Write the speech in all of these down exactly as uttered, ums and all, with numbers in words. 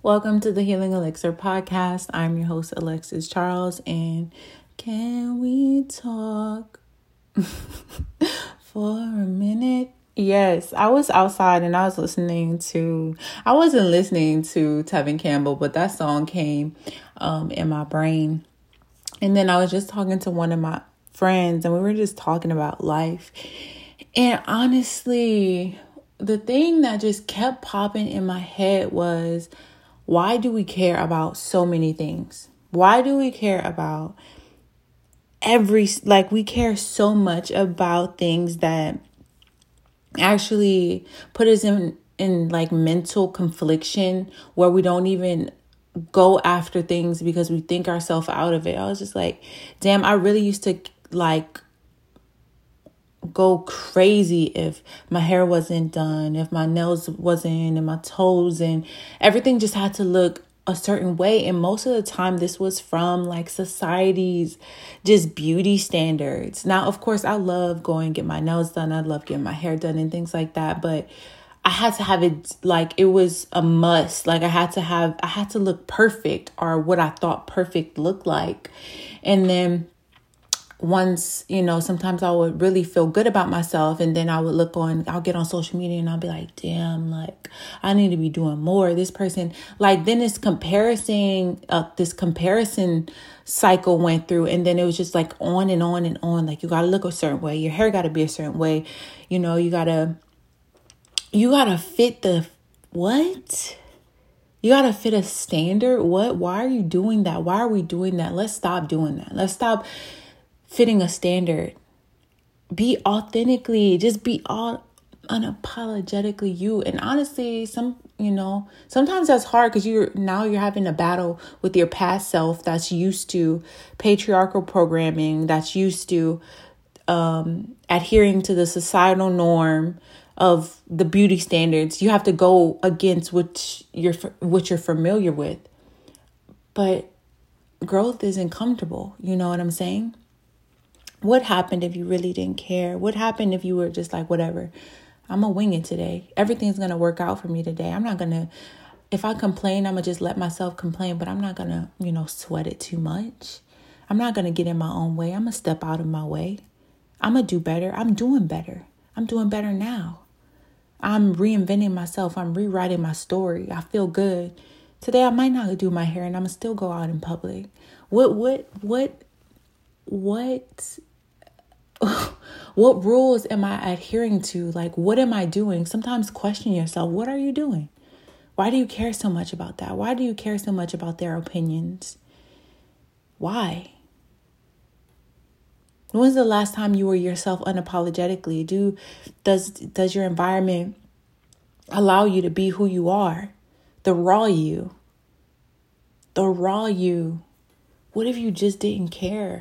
Welcome to the Healing Elixir podcast. I'm your host, Alexis Charles, and can we talk for a minute? Yes, I was outside and I was listening to, I wasn't listening to Tevin Campbell, but that song came um, in my brain. And then I was just talking to one of my friends and we were just talking about life. And honestly, the thing that just kept popping in my head was, why do we care about so many things? Why do we care about every, like we care so much about things that actually put us in, in like mental confliction where we don't even go after things because we think ourselves out of it. I was just like, damn, I really used to like go crazy if my hair wasn't done, if my nails wasn't, and my toes, and everything just had to look a certain way. And most of the time this was from like society's just beauty standards. Now, of course, I love going get my nails done. I love getting my hair done and things like that. But I had to have it like it was a must. Like I had to have, I had to look perfect, or what I thought perfect looked like. And then once, you know, sometimes I would really feel good about myself, and then I would look on, I'll get on social media and I'll be like, damn, like I need to be doing more. This person, like then this comparison, uh, this comparison cycle went through, and then it was just like on and on and on. Like you got to look a certain way. Your hair got to be a certain way. You know, you got to, you got to fit the, what? You got to fit a standard. What? Why are you doing that? Why are we doing that? Let's stop doing that. Let's stop fitting a standard. Be authentically, just be all unapologetically you. And honestly, some, you know, sometimes that's hard because you're now you're having a battle with your past self that's used to patriarchal programming, that's used to um, adhering to the societal norm of the beauty standards. You have to go against what you're what you're familiar with. But growth isn't comfortable. You know what I'm saying? What happened if you really didn't care? What happened if you were just like, whatever, I'm going to wing it today. Everything's going to work out for me today. I'm not going to, if I complain, I'm going to just let myself complain, but I'm not going to, you know, sweat it too much. I'm not going to get in my own way. I'm going to step out of my way. I'm going to do better. I'm doing better. I'm doing better now. I'm reinventing myself. I'm rewriting my story. I feel good. Today, I might not do my hair and I'm going to still go out in public. What, what, what, what... What rules am I adhering to? Like, what am I doing? Sometimes question yourself. What are you doing? Why do you care so much about that? Why do you care so much about their opinions? Why? When was the last time you were yourself unapologetically? Do does does your environment allow you to be who you are? The raw you. The raw you. What if you just didn't care?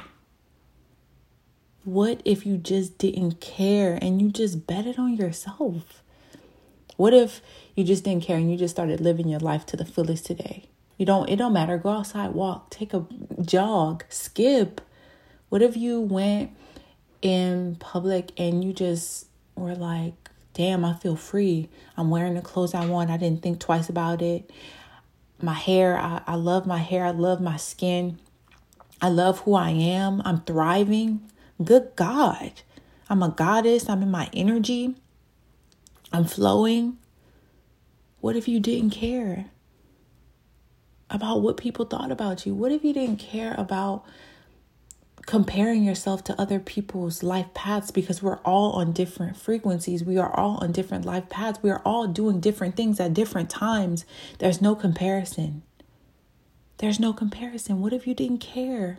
What if you just didn't care and you just bet it on yourself? What if you just didn't care and you just started living your life to the fullest today? You don't, it don't matter. Go outside, walk, take a jog, skip. What if you went in public and you just were like, damn, I feel free. I'm wearing the clothes I want. I didn't think twice about it. My hair, I, I love my hair. I love my skin. I love who I am. I'm thriving. Good God, I'm a goddess. I'm in my energy. I'm flowing. What if you didn't care about what people thought about you? What if you didn't care about comparing yourself to other people's life paths? Because we're all on different frequencies. We are all on different life paths. We are all doing different things at different times. There's no comparison. There's no comparison. What if you didn't care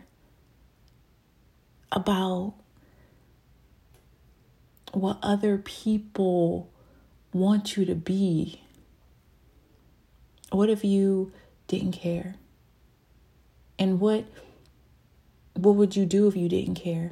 about what other people want you to be? What if you didn't care? And what what would you do if you didn't care?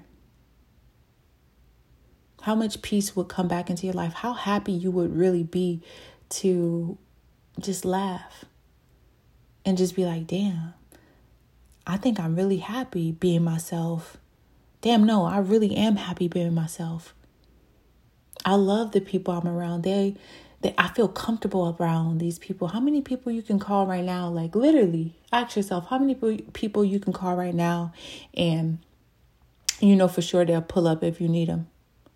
How much peace would come back into your life? How happy you would really be to just laugh and just be like, damn, I think I'm really happy being myself. Damn, no, I really am happy being myself. I love the people I'm around. They that I feel comfortable around these people. How many people you can call right now? Like literally ask yourself how many people you can call right now and you know for sure they'll pull up if you need them.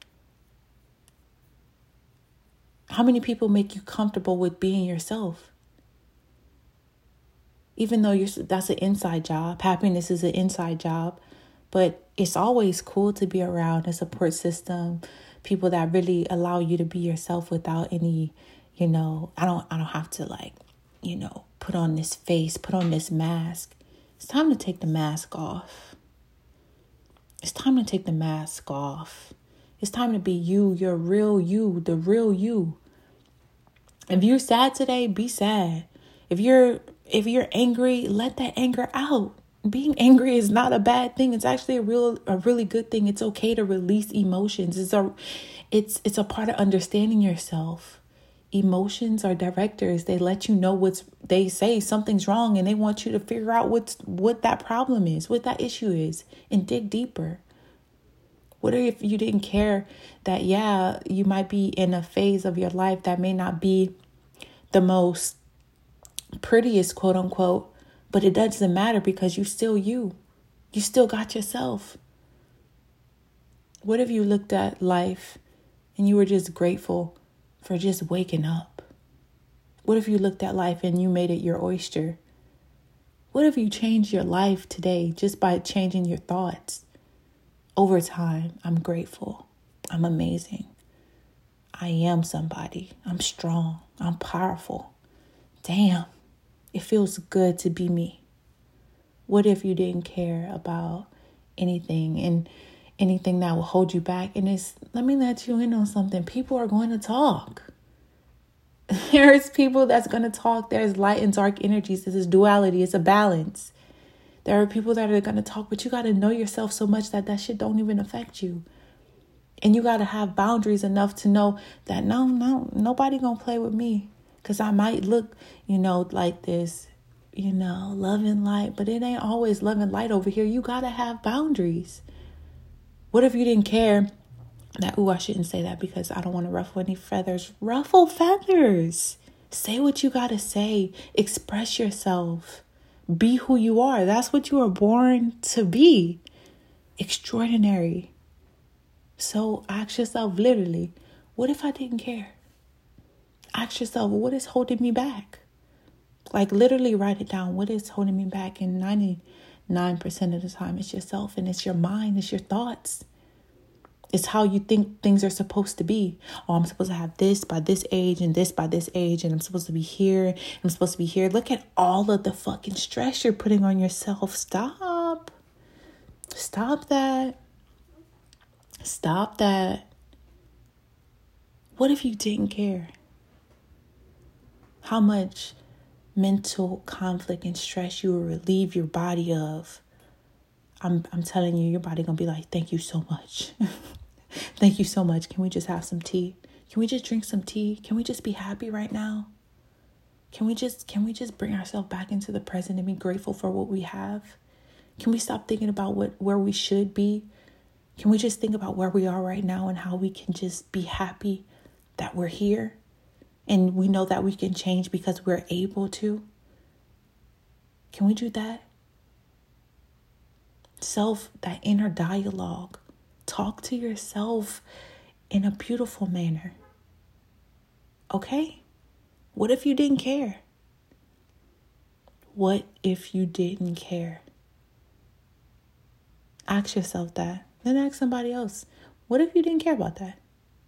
How many people make you comfortable with being yourself? Even though you're, that's an inside job. Happiness is an inside job. But it's always cool to be around a support system. People that really allow you to be yourself without any, you know, I don't I don't have to like, you know, put on this face, put on this mask. It's time to take the mask off. It's time to take the mask off. It's time to be you, your real you, the real you. If you're sad today, be sad. If you're if you're angry, let that anger out. Being angry is not a bad thing. It's actually a real a really good thing. It's okay to release emotions. It's a it's it's a part of understanding yourself. Emotions are directors. They let you know what's they say something's wrong and they want you to figure out what's what that problem is, what that issue is, and dig deeper. What if you didn't care that, yeah, you might be in a phase of your life that may not be the most prettiest, quote unquote, but it doesn't matter because you still you. You still got yourself. What if you looked at life and you were just grateful for just waking up? What if you looked at life and you made it your oyster? What if you changed your life today just by changing your thoughts? Over time, I'm grateful. I'm amazing. I am somebody. I'm strong. I'm powerful. Damn, it feels good to be me. What if you didn't care about anything and anything that will hold you back? And it's, let me let you in on something. People are going to talk. There's people that's going to talk. There's light and dark energies. This is duality. It's a balance. There are people that are going to talk, but you got to know yourself so much that that shit don't even affect you. And you got to have boundaries enough to know that no, no, nobody going to play with me. Because I might look, you know, like this, you know, love and light, but it ain't always love and light over here. You got to have boundaries. What if you didn't care that, ooh, I shouldn't say that because I don't want to ruffle any feathers. Ruffle feathers. Say what you got to say. Express yourself. Be who you are. That's what you were born to be. Extraordinary. So ask yourself literally, what if I didn't care? Ask yourself, what is holding me back? Like literally write it down. What is holding me back? And ninety-nine percent of the time it's yourself and it's your mind. It's your thoughts. It's how you think things are supposed to be. Oh, I'm supposed to have this by this age and this by this age. And I'm supposed to be here. And I'm supposed to be here. Look at all of the fucking stress you're putting on yourself. Stop. Stop that. Stop that. What if you didn't care? How much mental conflict and stress you will relieve your body of. I'm I'm telling you, your body gonna be like, thank you so much. Thank you so much. Can we just have some tea? Can we just drink some tea? Can we just be happy right now? Can we just can we just bring ourselves back into the present and be grateful for what we have? Can we stop thinking about what where we should be? Can we just think about where we are right now and how we can just be happy that we're here? And we know that we can change because we're able to. Can we do that? Self, that inner dialogue. Talk to yourself in a beautiful manner. Okay? What if you didn't care? What if you didn't care? Ask yourself that. Then ask somebody else. What if you didn't care about that?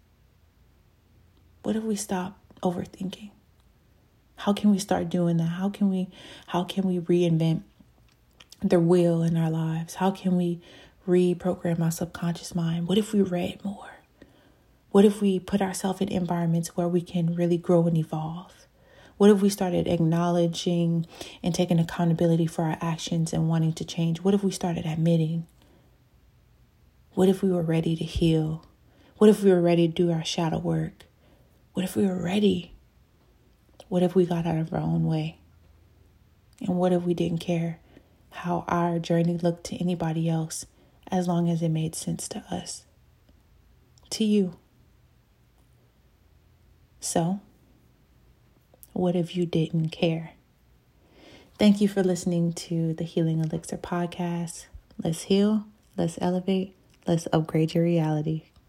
What if we stop overthinking? How can we start doing that? How can we how can we reinvent the wheel in our lives? How can we reprogram our subconscious mind? What if we read more? What if we put ourselves in environments where we can really grow and evolve? What if we started acknowledging and taking accountability for our actions and wanting to change? What if we started admitting? What if we were ready to heal? What if we were ready to do our shadow work? What if we were ready? What if we got out of our own way? And what if we didn't care how our journey looked to anybody else as long as it made sense to us? To you. So, what if you didn't care? Thank you for listening to the Healing Elixir podcast. Let's heal, let's elevate, let's upgrade your reality.